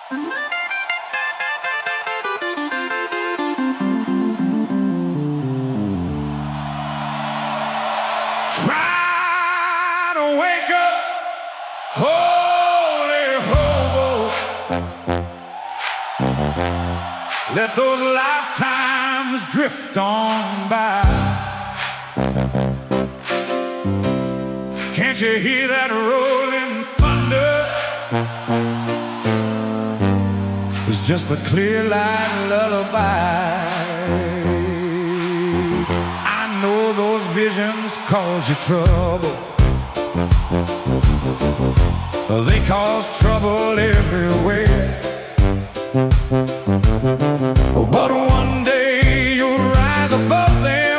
Try to wake up, holy hobo. Let those lifetimes drift on by. Can't you hear that rolling thunder? It's just a clear light lullaby. I know those visions cause you trouble. They cause trouble everywhere. But one day you'll rise above them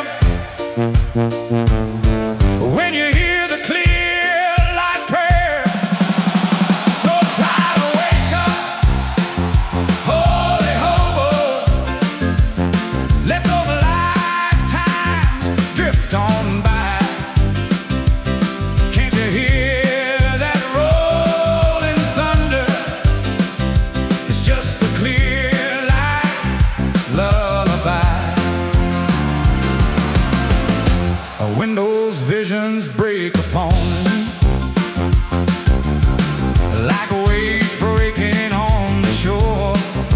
when you hear the clear light prayer. So try to wake up, holy hobo. Let those lifetimes drift on by. Can't you hear that rolling thunder? It's just the clear lullaby. When those visions break upon me, like waves breaking on the shore,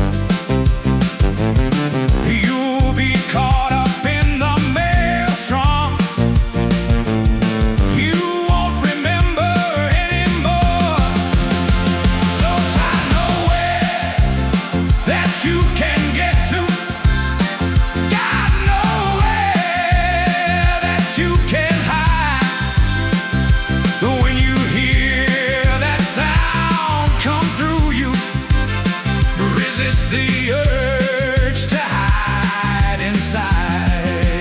you'll be caught up in the maelstrom. You won't remember anymore. So I know where that you can get to. You can hide when you hear that sound come through you. Resist the urge to hide inside.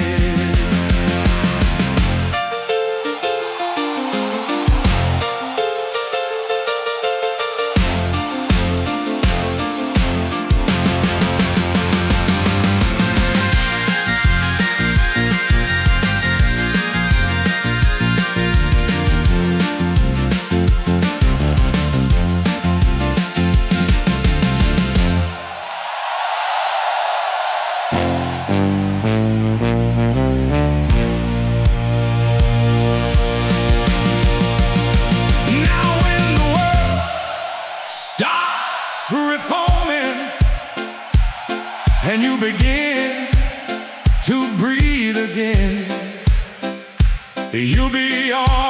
Reforming, and you begin to breathe again, you'll be on